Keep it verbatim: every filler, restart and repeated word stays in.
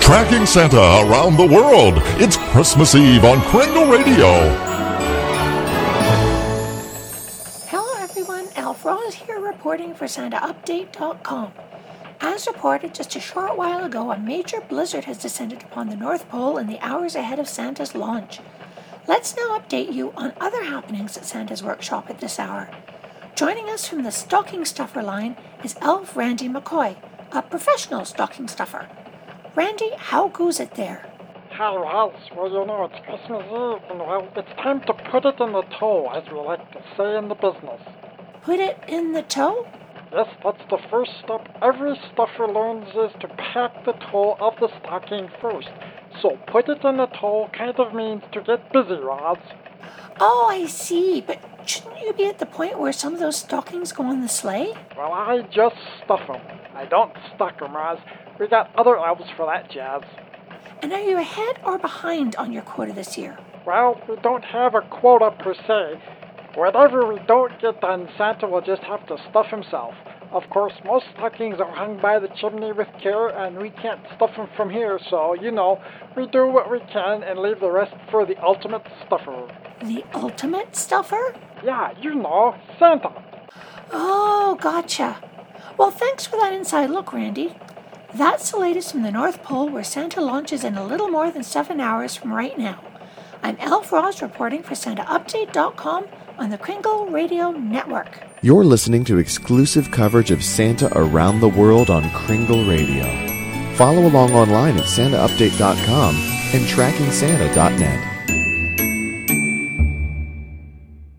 Tracking Santa around the world. It's Christmas Eve on Kringle Radio. Hello everyone, Alf Ross here reporting for Santa Update dot com. As reported just a short while ago, a major blizzard has descended upon the North Pole in the hours ahead of Santa's launch. Let's now update you on other happenings at Santa's workshop at this hour. Joining us from the stocking stuffer line is Elf Randy McCoy, a professional stocking stuffer. Randy, how goes it there? Hi, Ross. Well, you know, it's Christmas Eve, and well, it's time to put it in the toe, as we like to say in the business. Put it in the toe? Yes, that's the first step every stuffer learns, is to pack the toe of the stocking first. So put it in the toe kind of means to get busy, Roz. Oh, I see, but shouldn't you be at the point where some of those stockings go on the sleigh? Well, I just stuff them. I don't stock them, Roz. We got other elves for that jazz. And are you ahead or behind on your quota this year? Well, we don't have a quota per se. Whatever we don't get done, Santa will just have to stuff himself. Of course, most stockings are hung by the chimney with care, and we can't stuff them from here, so, you know, we do what we can and leave the rest for the ultimate stuffer. The ultimate stuffer? Yeah, you know, Santa. Oh, gotcha. Well, thanks for that inside look, Randy. That's the latest from the North Pole, where Santa launches in a little more than seven hours from right now. I'm Alf Ross reporting for Santa Update dot com on the Kringle Radio Network. You're listening to exclusive coverage of Santa around the world on Kringle Radio. Follow along online at Santa Update dot com and Tracking Santa dot net.